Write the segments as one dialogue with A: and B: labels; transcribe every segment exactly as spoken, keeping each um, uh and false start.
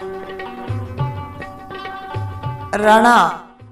A: رڼا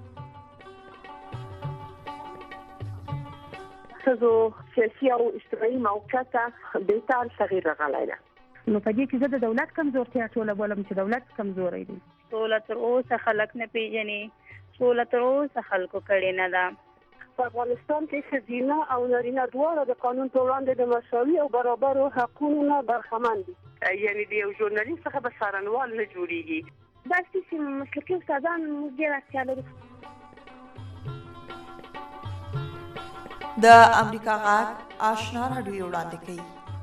B: ښځو سیاسي او اجتماعي موقعیت ته بهتر تغییر راغلی ده.
C: نو په دې کې زه د دولت کمزورتیا ټوله بولم چې دولت کمزوری دی.
D: سوله تر اوسه خلک نه پیژني، سوله تر اوسه خلکو کړې نه ده.
B: په افغانستان کې ښځینه او نارینه دواړه د قانون په وړاندې د مساوي او برابرو حقونو نه برخمن دي. یعنې د یو ژورنالیست څخه به څارنوال نه جوړېږي.
C: داسې چې مسلکي استادان موږ ډېر اړتیا لرو.
A: د امریکا غږ آشنا راډیو وړاندې کوي.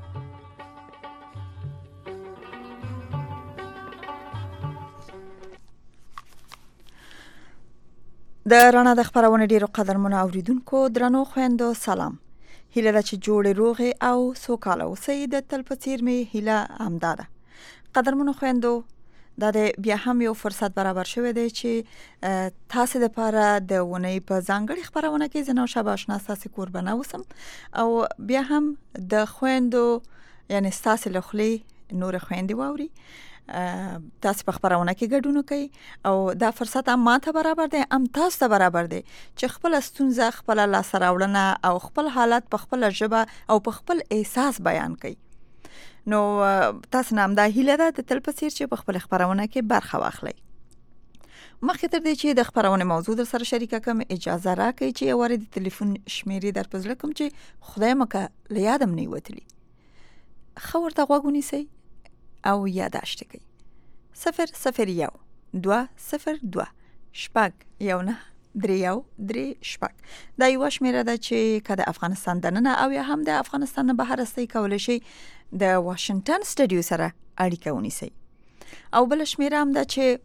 A: د رڼا د خپرونې ډیرو قدرمنو اوریدونکو درنو خویندو سلام. هیله ده چې جوړې روغې او سوکاله اوسئ. د تل په څیر مې هیله همدا ده. قدرمنو خویندو، دا د بیا هم یو فرصت برابر شوی دی چې تاسو د پاره د ونې په ځانګړي خبرونه کې زنه او شابه آشنا تاسو قربانه وسم او بیا هم د خويندو یعنی تاسو له خلی نور خويندې ووري تاسو په خبرونه کې ګډون کوي او دا فرصت هم ماته برابر دی، هم تاسو ته برابر دی چې خپل ستونزه خپل لاسه راوړنه او خپل حالت په خپل ژبه او په خپل احساس بیان کوي. نو تاسو نام دا هیله ده د تل په څیر چې په خپل خبرونه کې برخه واخلئ. مخکې تر دې چې د خبرونه موضوع در سره شریکه کوم، اجازه راکړئ چې یو واری د ټلیفون شمیرې در پزړه کوم چې خدای مکه لیادم نه وتلی. خو ورته غوږ ونیسئ او یاداشت کړئ. صفر صفر یو دوه صفر دوه شپږ یو نه درې یو درې شپږ. دا یو شمیره ده چې که د افغانستان دننه او یا هم د افغانستان نه بهر استئ کولی شئ د واشنگټن سټډیو سره اړیکه ونیسئ. او بل شمیره هم ده چې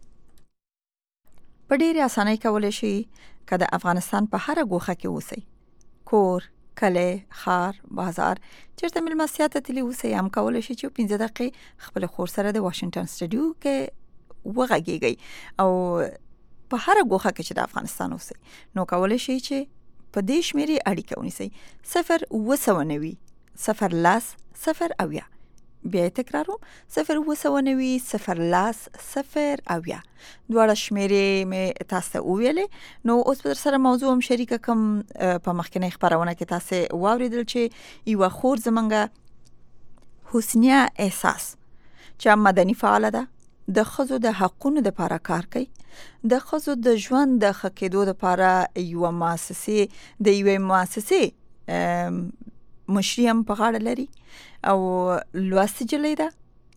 A: په ډېرې اسانۍ کولی شئ که د افغانستان په هره ګوښه کې اوسئ، کور، کلی، ښار، بازار، چېرته مېلمستیا ته تللي اوسئ، هم کولی شئ چې پنځه دقیقې خپل خور سره د واشنگټن سټډیو کې وغږیږئ او په هر ګوښه کې چې د افغانستان اوسئ نو کولی شئ چې په دې شمیرې اړیکه ونیسئ. صفر اوه سوه نوي صفر لاس صفر اویا. بیا یې تکراروم، صفر اوه سوه نوي صفر لاس صفر اویا. دواړه شمیرې مې تاسو ته وویلې. نو اوس به در سره موضوع هم شریکه کوم. په مخکینۍ خپرونه کې تاسو واورېدل چې یوه خور زمونږه حسنیه احساس چې مدني فعاله ده، د ښځو د حقونو لپاره کار کوي، د ښځو د ژوند د ښه کېدو لپاره یوه مؤسسې د یوې مؤسسې مشري هم په غاړه لري او لوستې نجلۍ ده.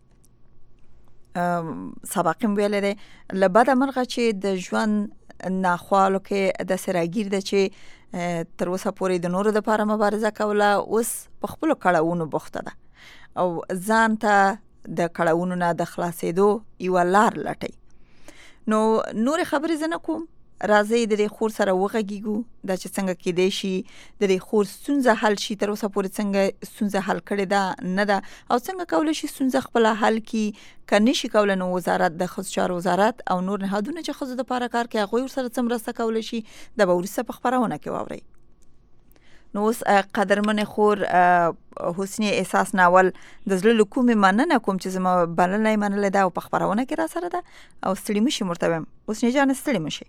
A: سبق هم ویلی دی له بده مرغه چې د ژوند ناخوالو کې داسې راګیر ده چې تر اوسه پورې د نورو لپاره مبارزه کوله، اوس په خپلو کړاوونو بوخته ده او ځان ته د کړاوونو نه د خلاصېدو یوه لار لټئ. نو نورې خبرې زه نه کوم، راځئ د دې خور سره وغږیږو دا چې څنګه کېدی شي د دې خور ستونزه حل شي، تر اوسه پورې څنګه ستونزه حل کړې ده نه ده او څنګه کولی شي ستونزه خپله حل کړي. که نشي کولی نو وزارت د ښځو چارو وزارت او نور نهادونه چې ښځو دپاره کار کوي هغوی ورسره څه مرسته کولی شي دا به وروسته په خپرونه کې واورئ. نو اوس قدرمنې خور حسنی احساس ناول د زړه له کومې مننه کوم چې زما بلنه یې منلې ده او په خپرونه کې را سره ده او ستړي مشي ورته وایم. حسنی جانه ستړي مشي.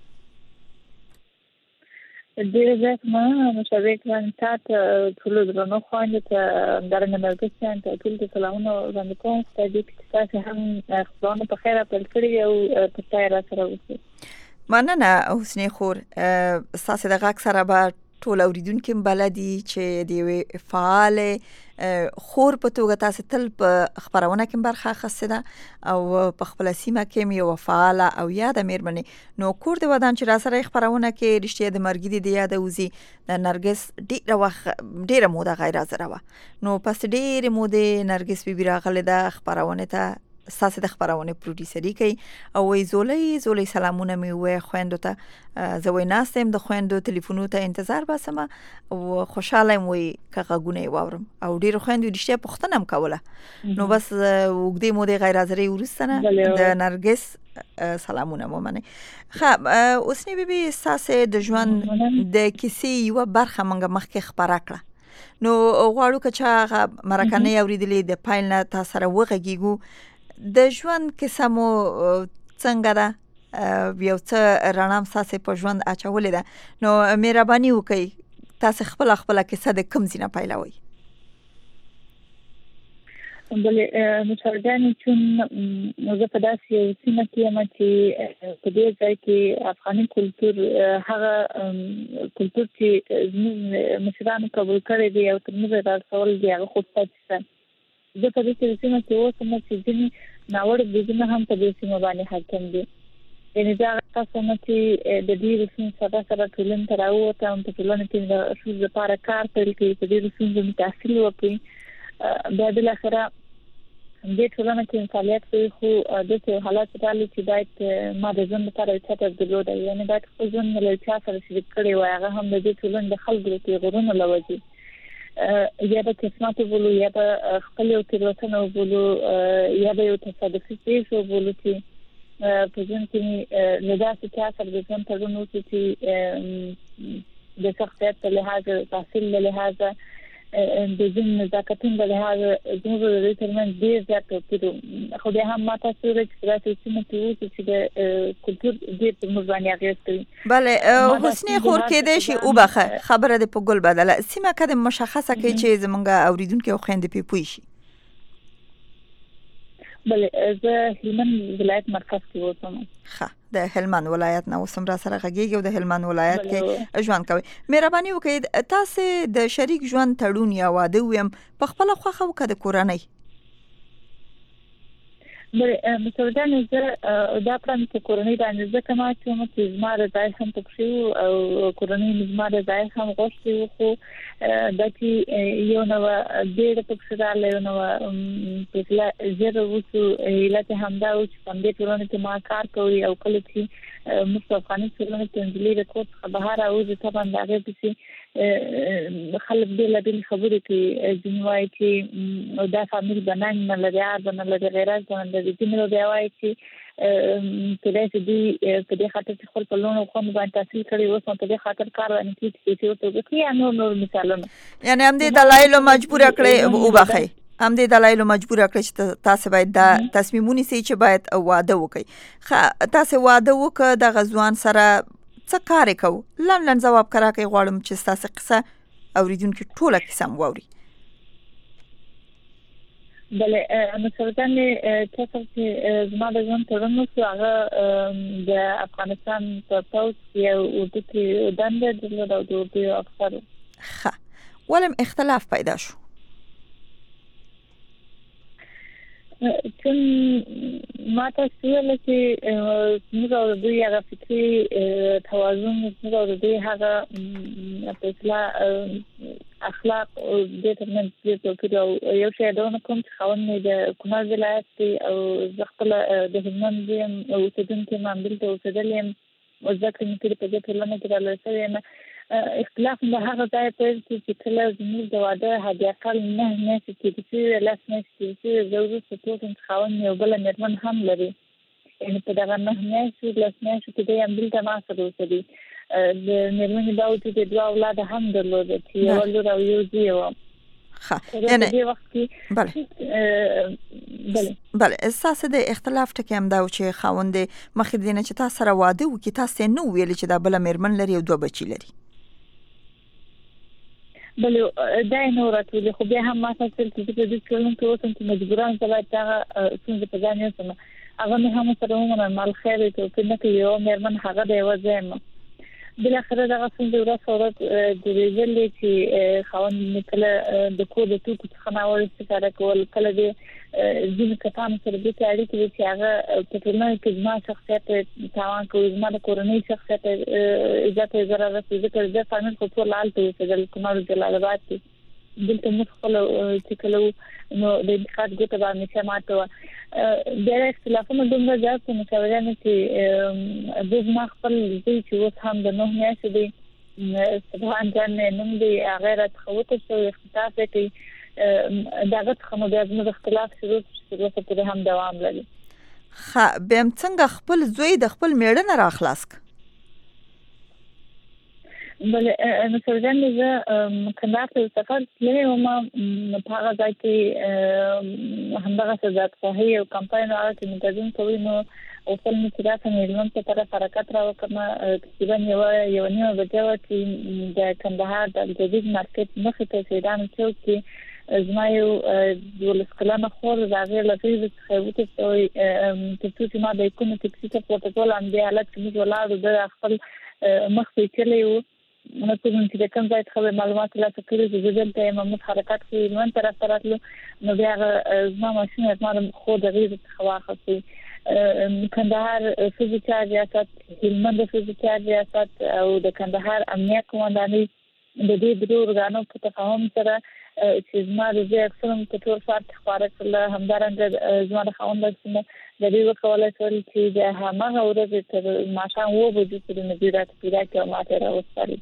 D: ډېره زیاته مننه مشابه کړم تا ته ټولو درنو خویندو ته همدارنګه نرګس ته ټولو ته سلامونه وړاندې کوم. په دې کې چې تاسې هم خپرونه په خیره پیل کړي او په ځای را سره اوسئ.
A: مننه حسنی خور. ستاسې د غږ سره به ټول اوریدونکي بلدي چې د یوې فعالې خور په توګه تاسو تل په خپرونه کې برخه اخیستې ده او په خپله سیمه کې یوه فعاله او یاده مېرمنې. نو کور د ودان چې را سره خپرونه کې رښتیا د مرګي د یاده وځي د نرګس ډېره وخت ډېره موده غیر حاضره وه. نو پس ډېرې مودې نرګس بیبي راغلې ده خپرونې ته، ستاسې د خپرونې پروډیوسري کوي او وایي زولۍ زولۍ سلامونه مې ووایه خویندو ته. زه وایي ناسته یم د خویندو ټلیفونو ته انتظار باسم او خوشحاله یم وایي که غږونه یې واورم او ډېرو خویندو رښتیا پوښتنه هم کوله. نو بس اوږدې مودې غیر حاضرۍ وروسته نه د نرګس سلامونه مو منئ. ښه حسنی بیبي ستاسې د ژوند د کیسې یوه برخه موږ مخکې خپره کړه. نو غواړو که چا هغه مرکه نه یې اورېدلې د پیل نه تا سره وغږیږو د ژوند کیسه مو څنګه ده؟ یو څه رڼا ساسې په ژوند اچولې ده، نو مهرباني وکړئ تاسو خپل خپل کیسه د کوم ځای نه پیلوئ؟
D: بلې مشاهدانې چون زه په داسې یو سیمه کې یم چې په دې ځای کې افغاني کلتور هغه کلتور چې زموږ مشرانو قبول کړی دی او تر موږ رارسول دی هغه خود پاتې شته. زه په دې سیمه کې اوسم چې ځینې ناوړه دودونه هم په دې سیمه باندې حاکم دي. یعنې دا هغه کسانه چې د دې رسوم سره سره ټولنې ته راووتم، په ټولنه کې د ښځو لپاره کار پیل کړي، په دې رسومو مې تحصیل وکړي، بیا بالاخره دې ټولنه کې فعالیت کوي، خو داسې حالات راغلي چې باید ما د ژوند لپاره یو چاته درلودی، یعنې باید خپل ژوند مې له چا سره شریک کړی وای، هغه هم د دې ټولنې د خلکو د تېغورونو له وجې یا به قسمت وبولو یا به خپل یو تېروتنه وبولو یا به یو تصادفي پېښه وبولو چې په ژوند کې له داسې چا سره د ژوند تړون وشي چې د شخصیت په لحاظ، تحصیل له لحاظه، د ژوند نزاکتونو په لحاظ زموږ د دې ترمنځ ډېر زیات توپیر و. خو بیا هم ما تاسو وویل چې داسې سیمه کې اوسو چې د کلتور ډېر پر موږ باندې اغېز کوي.
A: بله حسنې خور کېدای شي وبخه خبره دې په ګل بدله سیمه که د مشخصه کړئ چې زموږ اورېدونکي او خویندې پرې پوه شي.
D: بله زه هلمند ولایت مرکز کې اوسم.
A: ښه، د هلمند ولایت نه اوس هم را سره غږیږي او د هلمند ولایت کې ژوند کوئ. مهرباني وکړئ تاسې د شریک ژوند تړون یا واده ویم په خپله خوښه وکړه د کورنۍ؟
D: بله مسعودانې زه دا کړم چې کورنۍ باندې ځکه ما چې چې زما رضایت هم پکښې وو او کورنۍ مې زما رضایت هم غوښتي وو، خو دا چې یو نوه بیړه پکښې راغله، یو نوه فیصله ژر وشو. علت یې همدا و چې په همدې ټولنه کې ما کار کوي او کله چې موږ په افغاني ټولنه کې نجلۍ د کور څخه بهر راوځي، طبعا د هغې پسې خلک بېلابېلې خبرې کوي. ځینې وایي چې دا فامیل به ننګ نه لري، عار به نه لري، غیرت به نه لري. ځینې بیا وایي چې کېدای شي دوی په دې خاطر چې خپل په لوڼو خویندو باندې تحصیل کړی اوس نو په دې خاطر کار باندې کوي چې پیسې ورته وکړي یا نور نور مثالونه.
A: یعنې همدې دلایلو مجبوره کړئ وبخئ همدې دلایلو مجبوره کړئ چې تاسو باید دا تصمیم ونیسئ چې باید واده وکړئ. ښه، تاسو واده وکړه دغه ځوان سره څه کار یې کوو؟ لنډ لنډ ځواب راکړئ، غواړم چې ستاسو قصه اورېدونکي ټوله کیسه م واوري.
D: بله مسعودانې چا سره چې زما د ژوند تړون وشو هغه د افغانستان په پوځ کې یو اردو کې دنده درلوده او د اردو یو افسر و.
A: ښه، ولې اختلاف پیدا شو؟ چون
D: ما تاسو ویل چې موږ او دوی هغه فکري توازن، موږ او دوی هغه په اصطلاح اخلاق د ترمنځ ډېر توپیر او یو شی ډول کوم چې خاوند مې د کونړ ولایت دی او زه خپله د هلمند یم اوسېدونکې یم، همدلته اوسېدلې یم، زده کړې مې کړې په دې ټولنه کې رالویه شوې یم. اختلاف د هغه ځای پیل شو چې کله زموږ د واده حداقل نهه میاشتې تېرې شوې وې، لس میاشتې تېرې شوې وې، زه وروسته پوه شوم چې خاوند مې یو بله مېرمن هم لري. یعنې په دغه نهه میاشتو لس میاشتو کې دی همدلته ما سره اوسېدی. د مېرمنې باوجود یې دوه اولاده هم درلوده چې یوه لور او یو زوی وه.
A: ښه،
D: یعنې په دې وخت کې
A: بله بله ستاسو د اختلاف ټکی همدا و چې خاوند یې مخکې د دې نه چې تا سره واده وکړي تاسو یې نه وویلې چې دا بله مېرمن لري او دوه بچي لري؟
D: بله دا یې نه راته ویلې، خو بیا هم ما ته ویل چې زه په دې ټولنه کې اوسم چې مجبوران زه باید دغه ستونزه په ځان یوسم. هغه مې هم ورسره ومنل، مال خیر دی، توپیر نه کوي، یوه مېرمن هغه د یوه ځای یم. بالاخره دغه ستونزې ورځ په ورځ ډېرېدلې چې خاوند مې کله د کور د توکو څخه ناوړه استفاده کول، کله د ځینو کسانو سره داسې اړیکې وې چې هغه په ټولنه کې زما شخصیت تاوان کوي، زما د کورنۍ شخصیت عزت یې ضرر رسوي. ځکه د فامیل خو ټول هلته اوسېدل کونړ جلال آباد کې، دلته موږ خپله چې کله وو نو د انتقاد ګوته به همیشه ماته وه. بیا اختلافونه دومره زیات شو مشاورانو چې زه زما خپل زوی چې اوس هم د نهه میاشتو دی، سبحان جان نوم دی، هغه یې راڅخه وتښتوي، اختطاف یې کوي. د هغه څخه نو بیا زموږ اختلاف شروع شو چې اوسه پورې هم دوام لري.
A: ښه، بیا څنګه خپل زوی د خپل مېړه نه راخلاص کړ؟
D: بل نو سرجن زه کندهار ته سفر تللی وم په هغه ځای کې همدغه ځات صحیح او کمپاین راځي چې منتظم کوي نو او خپل مترا څنګه علم ته طرف حرکت راوکم تقریبا یو یو نیمه بجو چې د کندهار د جدید مارکیټ مخې ته سیدان چوک کې زما یو دولس کلمه خور راغی لږه څه وته چې چې ما د کوم ټکسي ته پروتوکول ان دی حالت کې ولاړ د خپل مخ په کلیو نو کوم چې کوم ځای ته معلومات لا تکري چې دلته محمد حرکت کوي نو تر تراتلو نو بیا زما ماشين ما خو د غیر خواخصي کندهار فزیکال ریاست هلمند فزیکال ریاست او د کندهار امنیت قومنداني د دې درو ورغانو په تفاهم سره چې زما د دې اکثرم په ټول فارت خبره کړل همدارنګه زما د خوند سره د دې وکولای شول چې د هغه ورځ تر ماشان وو بده چې د نبیرات پیدا کې ماته راوستل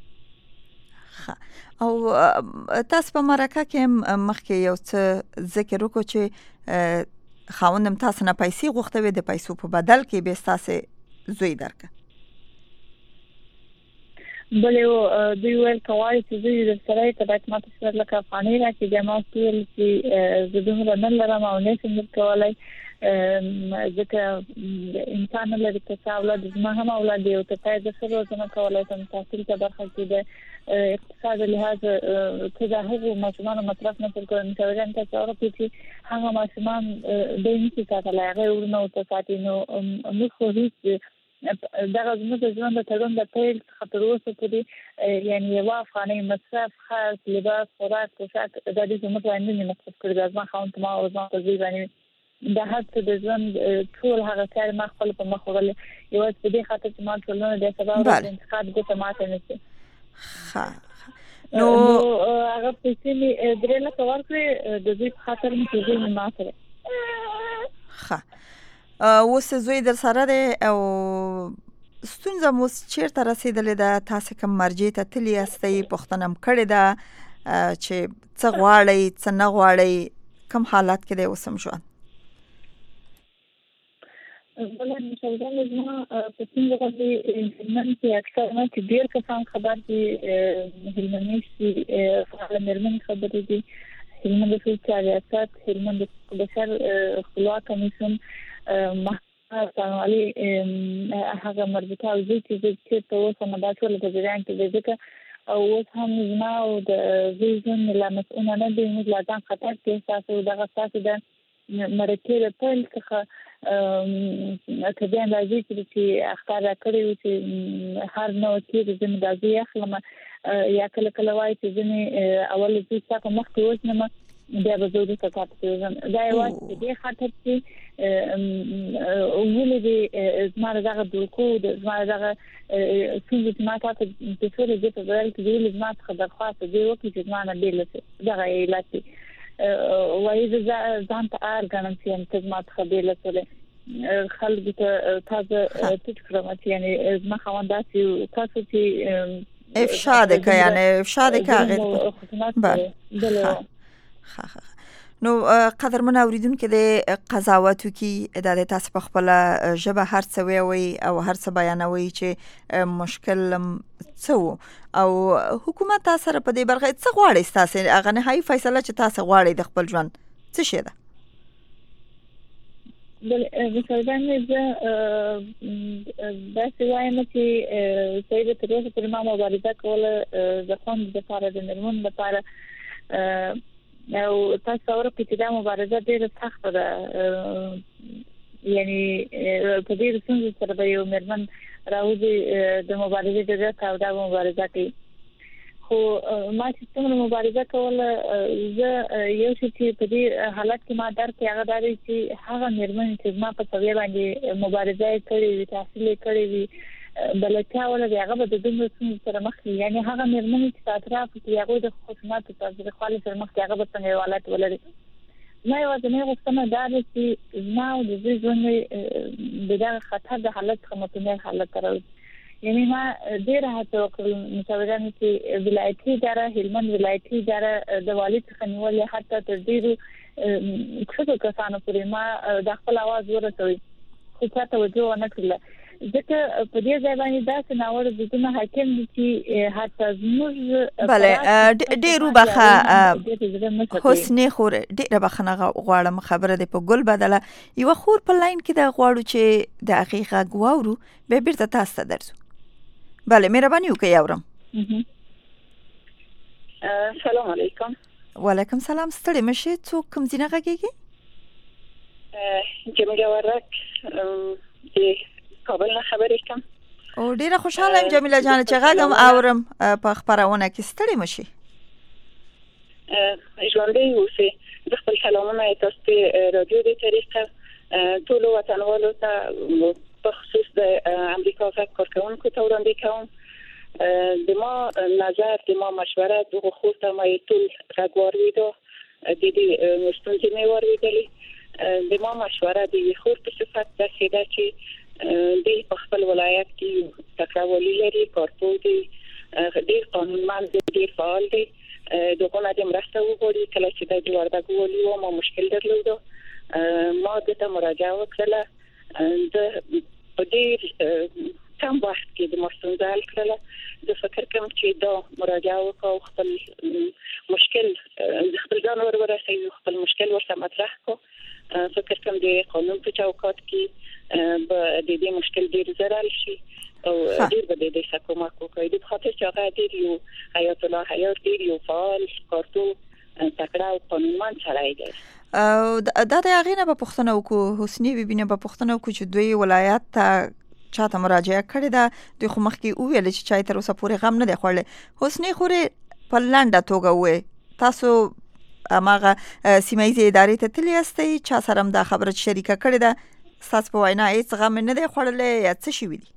A: او تاسو په مرکه کې مخکې یو څه ذکر وکړو چې خاوندم تاسو نه پیسې غوښتوي د پیسو په بدل کې به تاسو زوی درک
D: بلې دوی ول کوي چې دوی د سره ته د ماته سره لکه فانی راکې د ما ټول چې د دومره نه لرم او نه څنګه کولای ځکه انسان له دې اولاد زما هم اولاد دی او ته د سره څنګه کولای شم تحصیل ته برخه کې د اقتصاد لحاظ ته هغه ماشومان مصرف نه کوي چې ورن ته څو چې هغه ماشومان د انسي ته لاغه ورنو ته ساتینو موږ خو هیڅ دغه زموږ د ژوند د تړون د پیل خطر اوسه کړي یعنی یو افغاني مصرف خاص لباس خوراک پوشاک د دې زموږ باندې نه مصرف کړی ځما خاون ته ما او ځما ته باندې د هڅه د ژوند ټول هغه کار ما خپل په مخ وړل یو څه دې خاطر چې ما ټولنه د سبا د انتخاب د تماته نه
A: ها
D: نو هغه په سیمه درې لکه ورکړي د دې خاطر مې چې ما سره
A: ها اوس زوی در سره ده او ستونزه مو چیرته رسیدلې ده تاسو کوم مرجع ته تلی استي پښتنم کړی ده چې څه غواړي څه نه غواړي کوم حالات کې ده اوسم شو
D: بلن مشاهدان زما په څنګه باندې هلمند کې اکثر نه چې ډیر کسان خبر دي هلمندي چې فعال مرمن خبرې دي هلمند د فزیکال ریاست هلمند د بشر خپلواک کمیسیون محکمه علی هغه مربوطه او چې چې په اوسه مداخله د جریان کې ځکه او اوس هم زما او د ویژن لا مسؤلانه دي موږ لا ځان خطر کې تاسو دغه تاسو د مرکه د پل څخه کله اندازې چې اختیار کړی و چې هر نو کې د زمدازي اخلم یا کله کله وایي چې ځنې اول چې تاسو مخکې وژنم بیا به زه د تاسو دا یو چې خاطر چې ولې د زماره دغه دکو د زماره دغه څنګه ما تاسو د ټول دې په ډول کې د زما څخه درخواست دی وکړي چې زما نه بیل دغه ایلاتي وایي ځان ته ارګانم چې انتظ ما څخه بیل سره خلک ته تاسو ټیټ کړم چې یعنی ما خوانداسي تاسو چې
A: افشا ده که یعنی افشا ده که غیر بله ها ها نو قدرمن اوریدونکو د قضاوتو کې د تاسو په خپل ژبه هر څه وی او هر څه بیانوي چې مشکل څه او حکومت تاسو سره په دې برخه څه غواړي تاسو هغه نهایي فیصله چې تاسو غواړي د خپل ژوند څه شي ده
D: بل مثلا زه دا سوایم چې سیده تروسه پر ما مبارزه کوله د خوند د لپاره د نرمون لپاره او تاسو اورئ چې دا مبارزه ډېره سخته ده یعنی په دې څنګه سره به یو مرمن راوځي د مبارزې د ځای او د مبارزه کوي خو ما چې څنګه مبارزه کوله زه یو چې په دې حالت کې ما درک هغه داري چې هغه مرمن چې ما په توګه باندې مبارزه کوي تحصیل کوي بلکې ولا هغه به د دومره سره مخ یعنی هغه مرمن چې اطراف کې هغه د خصوصیات په خالي سره مخ هغه به څنګه حالات ولري نه یو د نه غوښتنه دا چې ما د دې ژوند د دغه خطر د حالت خمتونه حالت راوړي یعنی ما ډیر هڅه وکړم مشاوران چې ولایتي اداره هلمند ولایتي اداره د والي څخه نیولې حتی تر ډیرو څو کسانو پورې ما د خپل आवाज ورسوي خو تاسو توجه نه کړل ځکه په دې ځای باندې داسې ناوړه دودونه حاکم دي چې حتی زموږ
A: بله ډېرو بخه حسنې خور ډېره بخښنه غواړم خبره دې په ګل بدله یوه خور په لاین کې ده غواړو چې د هغې غږ واورو بیا بېرته تاسو ته درځو بله مهرباني وکړئ اورم
E: سلام علیکم
A: وعلیکم سلام ستړي مه شئ څوک کوم ځای نه غږېږي
E: جمیله ورک د کابل نه خبرې کوم
A: او ډیره خوشاله یم جمیله جان چې غږم اورم په خبرونه کې ستړي مه شئ
E: ژوندی اوسئ د خپل سلامونه تاسو ته رادیو د طریقه ټولو وطنوالو ته په خصوص د امریکا غږ کارکوونکو ته وړاندې کوم د ما نظر د ما مشوره دغه خو ته ما ټول غږ واورېدو د دې ستونزې مې واورېدلې د ما مشوره د خور په صفت داسې ده چې د خپل ولایت کې تکرارولي لري کارپو دی ډېر قانونمند ډېر فعال دی دغه نه د مرسته وغوړي کله چې د وردګو ولي و ما مشکل درلود ما د ته مراجعه وکړه د په ډېر کم وخت کې د مستونزه حل کړله زه فکر کوم چې دا مراجعه وکړو خپل مشکل خپل ځان ور ورسوي خپل مشکل ورته مطرح کو فکر کوم د قانون په چوکاټ کې به د دې مشکل ډیر زر حل شي او ډیر به د دې حکومت کوي د خاطر چې هغه ډیر یو حیات الله حیات ډیر یو فعال کارتو تکړه او قانونمند سړی دی
A: او دا د هغې نه به پوښتنه وکړو حسنې بیبي نه به پوښتنه وکړو چې دوی ولایت ته چاته مراجعه کړې ده دوی خو مخکې وویل چې چا یې تر اوسه پورې غم نه دی خوړلی حسنې خورې په لنډه توګه ووایې تاسو هماغه سیمه ییزې ادارې ته تللي یاستئ چا سره هم دا خبره شریکه کړې ده ستاسو په وینا هېڅ غم نه دی خوړلی یا څه شوي دي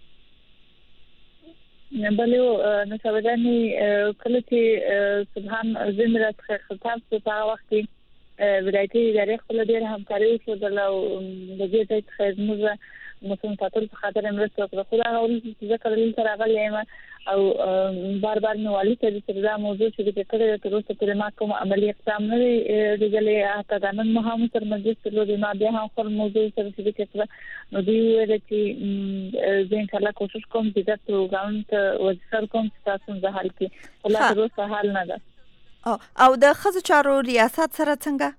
D: بله نصابه جانې کله چې سبحان زه مې راڅخه خطاب شو په هغه وخت کې ولایتي ادارې خپله ډېره همکاري وښودله او د دې ځای څخه زموږ مسلم ساتلو په خاطر یې مرسته وکړه خو دا هغه وروسته چې زه کله دلته راغلی یم او بار بار مې والي ته چې دا موضوع شریکه کړې ده تر اوسه پورې ما کوم عملي اقدام نه دی لیدلی حتی دا نن مو هم سره مجلس درلودی ما بیا هم خپل موضوع سره شریکه کړه نو دوی وویل چې زه انشاءالله کوشش کوم چې دا پروګرام ته وظیفه کوم چې تاسو ستونزه حل کړي خو لا تر اوسه حل نه ده
A: او د ښځو چارو ریاست سره څنګه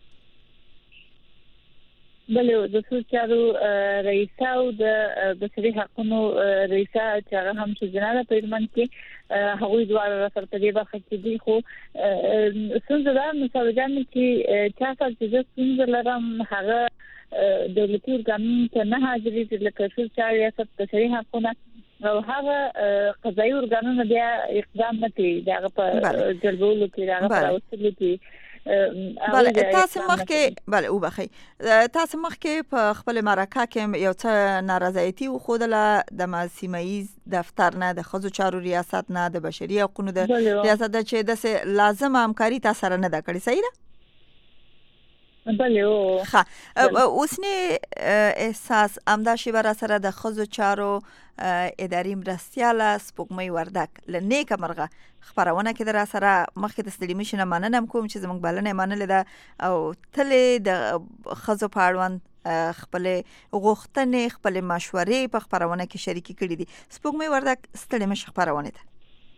D: بله د ښځو چارو رئیسه او د بشري حقونو رئیسه چې هغه هم ښځینه ده په هلمند کې هغوی دواړه راسره په دې برخه کې دي خو ستونزه دا نصابه جانې چې چا سره چې زه ستونزه لرم هغه دولتي ارګانونو ته نه حاضرېږي لکه ښځو چارو ریاست بشري حقونه او هغه قضایي ارګانونه بیا اقدام نه کوي د هغه په جلبولو کې د هغه په راوستلو کې
A: بله تاسو مخکې بله وبخئ تاسو مخکې په خپل مرکه کې یو څه نارضایتي وښودله د سیمه ییز دفتر نه د ښځو چارو ریاست نه د بشري حقونو د ریاست نه چې داسې لازمه همکاري تاسو سره نه ده کړې صحیح ده
D: بله
A: ښه اوسنی احساس همدا شیبه را سره د ښځو چارو اداري مرستیاله سپوږمۍ وردک له نیکه مرغه خپرونه کې در سره مخکې د ستړي مشي نه مننه کوم چې زموږ بلنه منلې ده او تلې د ښځو په اړوند خپل غوښتنې خپل مشورې په خپرونه کې شریکې کړې دي سپوږمۍ وردک ستړي مشي خپرونه ده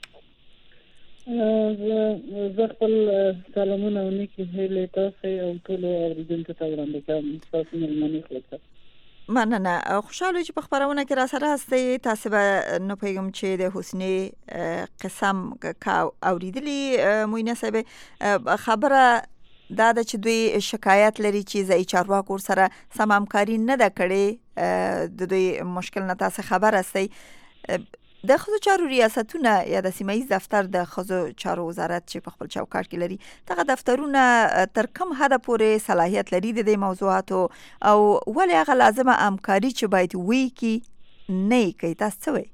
F: زه خپل سلامونه او نیکې هیلې تاسو او ټولو اورېدونکو ته وړاندې کوم ستاسو مېلمنې خلاصه
A: مننه خوشحاله چې په خبرونه کې را سره هستئ تاسو به نو پیغام چې د حسنې قسم اوریدلی موینه صاحب خبره دا د چې دوی شکایت لري چې ځای چارواکو سره سم همکاري نه ده کړې د دوی مشکل نه تاسو خبر هستئ د ښځو چارو ریاستونه یا د سیمه ییز دفتر د ښځو چارو وزارت چې په خپل چوکاټ کې لري دغه دفترونه تر کوم حده پورې صلاحیت لري د دې موضوعاتو او ولې هغه لازمه همکاري چې باید وي کې نه کوي تاسو څه وایي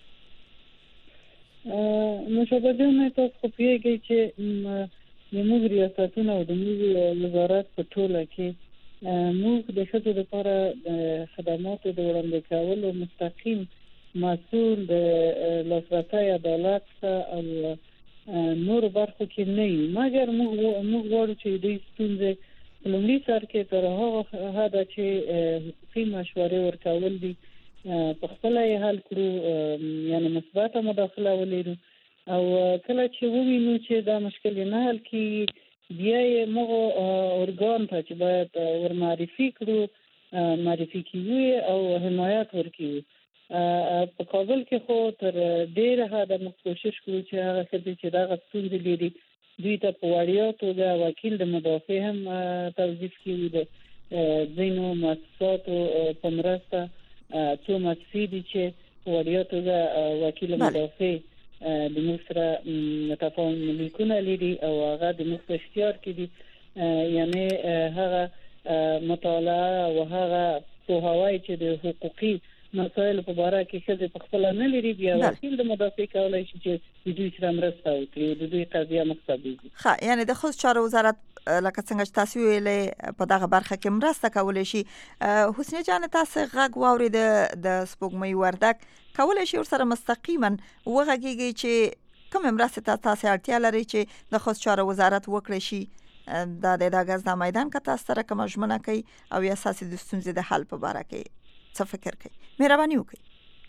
F: مشابه جانې تاسو خو پوهېږئ چې زموږ ریاستونه او د موږ وزارت په ټوله کې موږ د ښځو لپاره د خدماتو د وړاندې کولو مستقیم مسؤل د لاسرسی عدالت او نور برخو کې نه یو مګر موږ موږ غواړو چې دوی ستونزې په لومړي سر کې تر هغه حده چې حقوقي مشورې ورکول دي په خپل یې حل کړو، یعنی مثبته مداخله ولرو. او کله چې ووینو چې دا مشکل نه حل کیږي بیا یې موږ ارګان ته چې باید ور معرفي کړو معرفي کیږي او حمایت ورکړو. په کابل کې خو تر ډیره حده موږ کوشش کوو چې هغه څه چې دا ستونزې لري دوی ته په وړیا توګه وکیل د مدافع هم توظیف کړي. د ځینو مؤسساتو په مرسته څو مؤسسې دي چې په وړیا توګه وکیل مدافع د موږ سره تفاهم لیکونه لري او هغه د موږ په اختیار کې دي. یعنی هغه مطالعه او هغه پوهاوی چې د حقوقي مسایل په اړه کې څه په خپل نه لري بیا وکیل د مدافع کولای شي چې د دوی سره مرسته وکړي، د دوی قضیه مختصي.
A: ښه، یعنی د خصوصي چارو وزارت لکه څنګه چې تاسو ویلې په دغه برخه کې مرسته کولای شي. حسنی جان تاسو غږ واورید د سپوږمۍ وردک کولای شي ورسره مستقیما وغږیږي چې کوم مرسته ته تاسو اړتیا لري چې د خصوصي چارو وزارت وکړي شي دا د دغه ځای میدان کې تاسو سره کوم ژمنه کوي او یا اساسي د ستونزې د حل په اړه کې څه فکر کوي؟ مهرباني وکړئ.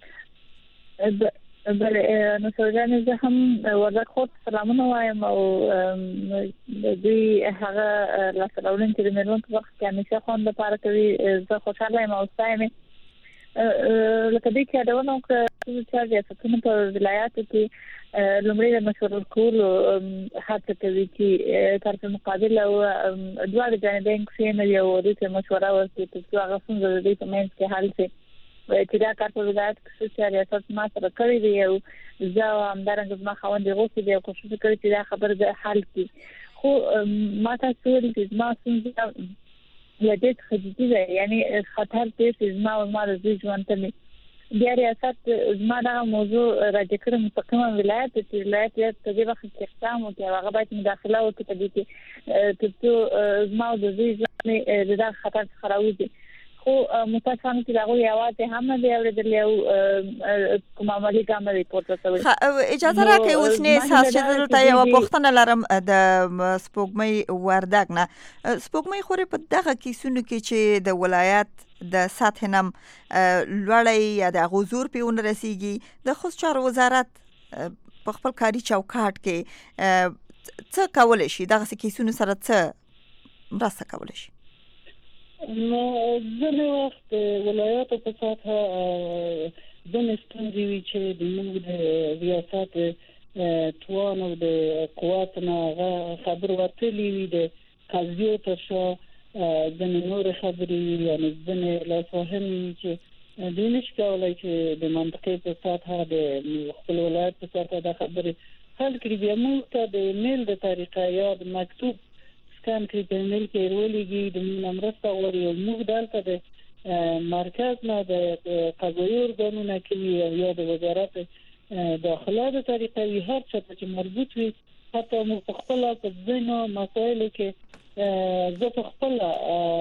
D: بله نو سوجانه زه هم وردک خود سلامونه وایم او دوی هغه لاسراولن چې د مېرمن په وخت کې همیشه خوند لپاره کوي. زه خوشاله یم او ستایم لکه دوی کې یادونه وکړه چې ریاستونه په ولایاتو کې لومړی د مشورو کولو هڅه کوي چې طرف مقابل او دواړه جانبین کښېنوي او دوی ته مشوره ورکړي تر څو هغه ستونزه د دوی په منځ کې حل شي. چې دا کار په ولایت کې چې ریاست ما سره کړی دی او زه همدارنګه زما خاوند غوښتي دی او کوشش کوي چې دا خبره د حل کړي. خو ما تاسو ویل چې زما ستونزه له دې څخه جدي ده، یعنی خطر دی چې زما او ما د دوی ژوند ته بیا ریاست زما دا موضوع راځي کړم مستقیما ولایت چې ولایت یې په دې وخت کې اقدام وکړي هغه باید مداخله وکړي په دې کې چې زما د دوی ژوند د خطر څخه راوځي. خو متاسفانه چې هغه یوازې هم نه دی اورېدلی او کوم عملي ګام نه دی پورته شوی.
A: اجازه راکړئ اوس نه احساس چې زه ته یوه پوښتنه لرم د سپوږمۍ وردک نه. سپوږمۍ خورې په دغه کیسونو کې چې د ولایت د سطح نم لوړی یا د غزور پیون رسیږي د خصوصي چارو وزارت په خپل کاري چوکاټ کې څه کولای شي؟ دغه کیسونو سره څه مرسته کولای شي؟
F: نو ځینې وخت ولایاتو په سطحه ځینې ستونزې وي چې د موږ د ریاست توان او د قوت نه هغه خبر ورتلی وي د قضیو تر شا ځینې نورې خبرې وي، یعنې ځینې لاسوهن وي چې دوی نشي کولی چې د منطقې په سطحه د خپل ولایت په سطحه دا خبرې حل کړي. بیا موږ ته د میل د طریقه یا د مکتوب سکان کړي په میل کې ورولېږي د موږ مرسته غواړي او موږ دلته د مرکز نه د قضایي ارګانونه کې او یا د وزارت داخله د طریقه وي هر څه چې مربوط وي. حتی موږ په خپله په ځینو مسایلو کې زه په خپله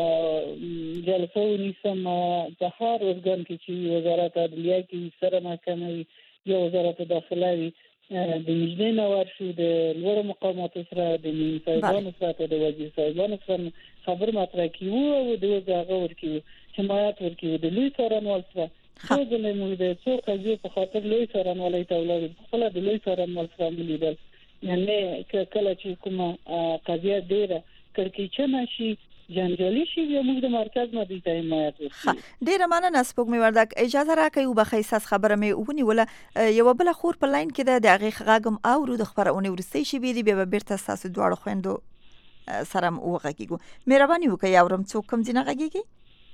F: جلسه ونیسم د هر ارګان کې چې وزارت عدلیه کې سره محکمه وي یا وزارت داخله وي د نږدې نه ورشو د لوړو مقاماتو سره د نیم صاحبانو سره د وزیر صاحبانو سره خبر مطرح کیو او د هغه ورکیو حمایت ورکیو د لوی څارنوال سره خو د موږ د څو قضیو په خاطر لوی څارنوال ته ولاړ خپل د لوی څارنوال سره ملیدل. یعنی کله چې کومه قضیه ډیره کړکېچنه شي جنجالي شي یا موږ د مرکز نه د حمایت ورکړو.
A: ډیره مننه سپوږمۍ وردک. اجازه راکړئ وبخښئ ساس خبره مې ونیوله. یوه بله خور په لاین کې ده د هغې غږ هم اورو د خپرونې وروستۍ شېبې دي بیا به بیرته ستاسو دواړو خویندو سره هم وغږېږو. مهرباني وکړئ اورم څوک کوم ځای نه غږېږي؟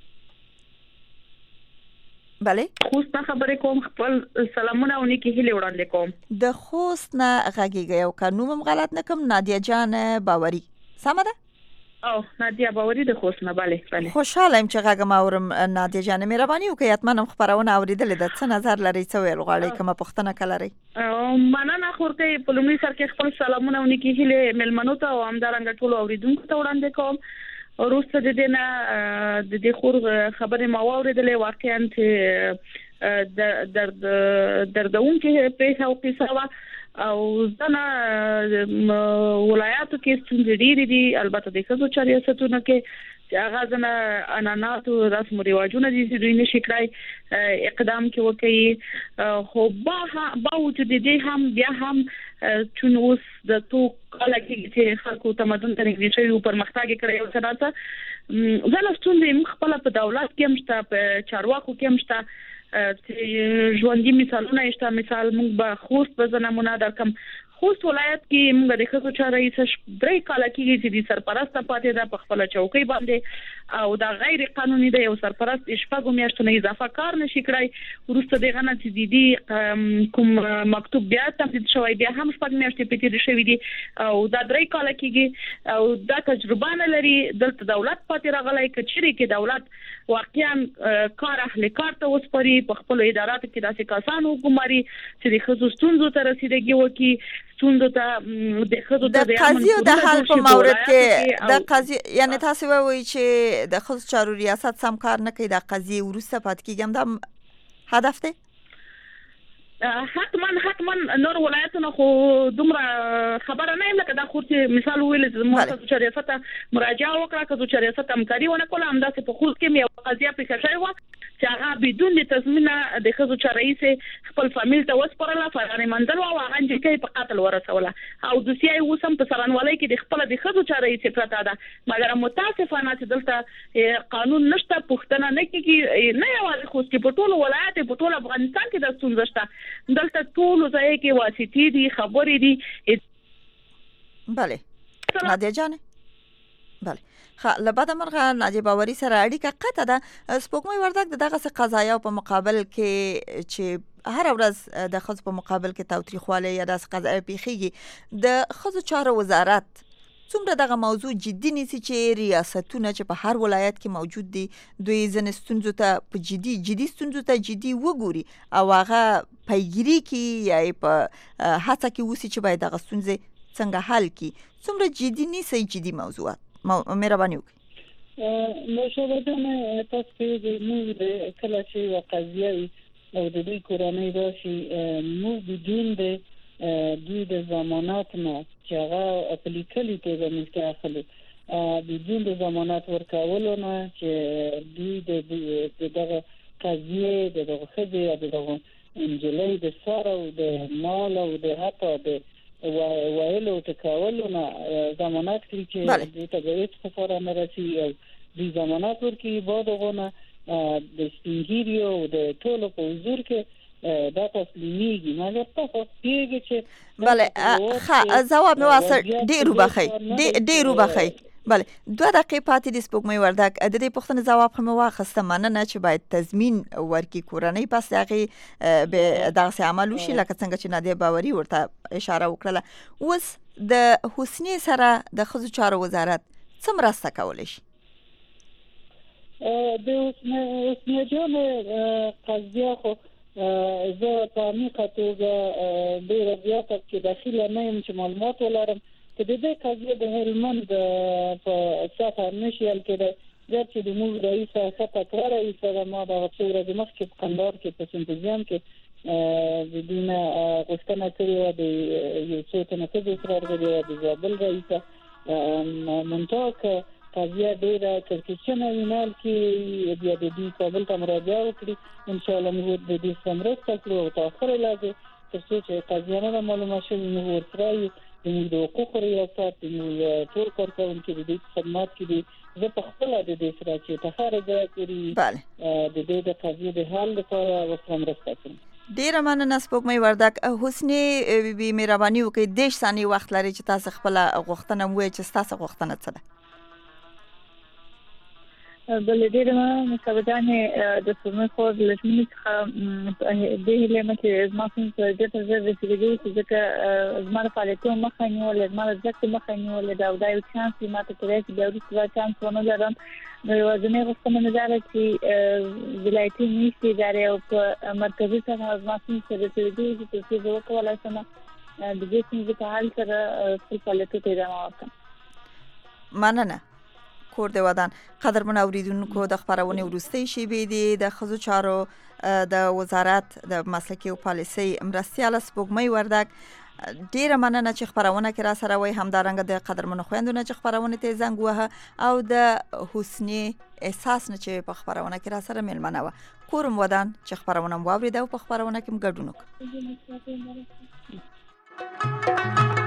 A: بله
C: خوست نه خبرې کوم، خپل سلامونه او نیکې هیلې وړاندې کوم.
A: د خوست نه غږېږئ او که نوم هم غلط نه کړم نادیه جان باوري سمه ده؟
C: او نادیه باوري د خوست نه. بله بله
A: خوشحاله یم چې غږ ما اورم. نادیه جان مهرباني وکړئ حتما هم خپرونه اورېدلې ده، څه نظر لرئ، څه ویل غواړئ، کومه پوښتنه که لرئ؟
C: مننه خورکۍ. په لومړي سر کې خپل سلامونه او نیکې هیلې مېلمنو ته او همدارنګه ټولو اورېدونکو ته وړاندې کوم. وروسته د دې نه د دې خور خبرې ما واورېدلې واقعا چې د درد دردونکې پېښه او قصه وه او ځنه ولایاتو کې څنګه ډېری دي. البته د ښځو چارې ریاستونو کې چې هغه ځنه انانات او رسم او رواجونه دي چې دوی نشي کړای اقدام کې وکړي. خو با با وجود دي هم بیا هم چون اوس د تو کله کې چې خلکو تمدن ته نږدې شوی او پرمختګ کړی او څنګه زلستون دې خپل په دولت کې مشته په چارواکو کې مشته چې ژوندۍ مثالونه شته. مثال موږ به خوست په نمونه درکم. خوست ولایت کې موږ د ښځو چارو رئیس درې کاله کېږي چې د سرپرست پاتې ده په خپل چوکۍ باندې او دا غیر قانوني دی. یو سرپرست شپږ میاشتو نه اضافه کار نشي کړای. وروسته دغه نه چې د دې کوم مکتوب بیا تمدید شوی بیا هم شپږ میاشتې پاتې شوی دي او دا درې کاله کېږي او دا تجربه نه لري. دلته دولت پاتې راغلی کچېرې کې دولت واقعا کار اهل کار ته وسپاري په خپل اداراتو کې داسې کسان وګماري چې د ښځو ستونزو ته رسیدګي وکړي. ستونزو ته د ښځو ته د
A: قضیې د حل په مورد کې د قضیې یعنی تاسو وایي چې د ښځو چارو ریاست سم کار نه کوي د قضیې ورسته پات کېږم دا هدف دی.
C: حتما حتما نور ولایتونه خو دومره خبره نه یم لکه دا خو چې مثال ویل چې موږ چې ریاست مراجعه وکړه چې ریاست همکاري ونه کوله همداسې په خوست کې یو قضیه پیښه شوې وه چې هغه بدون د تضمینه د ښځو چارو رئیس خپل فامیل ته وسپارله فرار منځل او هغه نجلۍ په قتل ورسوله او دوسیه یې اوس هم په سرانوالۍ کې د خپل د ښځو چارو رئیس پرته ده. مګر متاسفانه چې دلته قانون نشته پوښتنه نه کېږي. نه یوازې خوست کې په ټولو ولایت په ټول افغانستان کې د ستونزه شته. دلته ټول ځای کې واسطې دي خبرې دي.
A: بله نادیه جان بله خا لباده مرغه ناجی باوري سره اړیکه قطع ده. سپوږمۍ وردک دغه قضایا په مقابل کې چې هر ورځ د ښځو په مقابل کې تاوتریخوالی یا داسې قضایا پیښیږي د ښځو چارو وزارت څومره دغه موضوع جدي نیسي چې ریاستونه چې په هر ولایت کې موجود دي دوی ځینې ستونزو ته په جدي جدي ستونزو ته جدي وګوري او هغه پیګیري کې یا په هڅه کې وسی چې باید دغه ستونزې څنګه حل کړي. څومره جدي نیسي جدي موضوعات مهرباني
F: وکړئ. نو شوبدانه تاسو کې موږ د کله چې یو قضیه او د دې کورنۍ راشي موږ بدون د دوی د ضمانت نه چې هغه په لیکلي توګه موږ اخلي بدون د ضمانت ورکولو نه چې دوی د دغه قضیه د دغه خځې او دغه انجلۍ د سره او د مال او د حتی د وایلو تکاولو نه ضمانت کړي چې د تبعیض خبره نه راسي او د ضمانت ورکړي بعد غونه د سپینګیری او د ټولو په حضور کې دا تسلیميږي. مګر تاسو پیږي چې
A: بله ښه ځواب مې واسه ډېر وبخئ ډېر وبخئ. بله دوه دقیقې پاتې دي سپوږمۍ وردک د دې پوښتنې ځواب خو مې واخیسته. مننه چې باید تضمین ورکړي کورنۍ پس د هغې به دغسې عمل وشي لکه څنګه چې نادیه باوري ورته اشاره وکړله. اوس د حسنې سره د ښځو چارو وزارت څه مرسته کولی شي؟
F: د حسنې جانې قضیه خو زه په عمیقه توګه ډېره زیاته کې داخله نه یم چې معلومات ولرم چې د دې قضیه د هلمند په سطح نشي حل کېدی. ځکه چې د موږ رئیس ښه تکړه رئیس ده. ما دغه څو ورځې مخکې په کندهار کې په سمپوزیوم کې د دوی نه غوښتنه کړې وه د یو څو تنه ښځو سره ورغلې وه د زابل رئیسه منتها که قضیه ډېره کړکېچنه وي نه حل کړي بیا د دوی کابل ته مراجعه وکړي انشاءالله موږ د دې څخه مرسته کړو او تاخر علاجې تر څو چې قضیه نه ده معلومه شوې موږ ورسره یو د حقوقو ریاست د ټول کارکوونکي د دې خدمات کې دي. زه په خپله د دې سره چې تخاره ځای کړي د دې د قضیې د حل لپاره ورسره مرسته کوم.
A: ډیره مننه سپوږمۍ وردک. حسنې بیبي مهرباني وکړئ دېرش ثانیې وخت لري چې تاسو خپله غوښتنه ووایئ چې ستاسو غوښتنه څه ده.
D: بل ډېر ما مصابدانه د سپوږمۍ خو د لښمنې څخه د هیله مته زما څنګه د ته زړه رسیدګي چې ځکه زما د فعالیتونو مخه نیولې زما د ځکه مخه نیولې دا د یو چانس ماته ترې چې د یو چانس ونه لرم. نو وزنه غوښتنه نه ده چې ولایتي نشي ادارې او په مرکزي څنګه زما څنګه د رسیدګي چې څه وکولای شم د دې څنګه په حال سره خپل فعالیتونه ادامه ورکړم.
A: مننه. کور دی ودان قدرمن اوریدونکو د خبرونه ورستي شیبې دي د ښځو چارو د وزارت د مسلکي او پالیسي مرستيال سپوږمۍ وردک ډیره مننه چې خبرونه کې را سره وای. همدارنګه د قدرمنو خويندو نه چې خبرونه ته زنګ وه او د حسنی احساس نه چې په خبرونه کې را سره ملمنه و. کورم ودان چې خبرونه واورید او په خبرونه کې مګډونو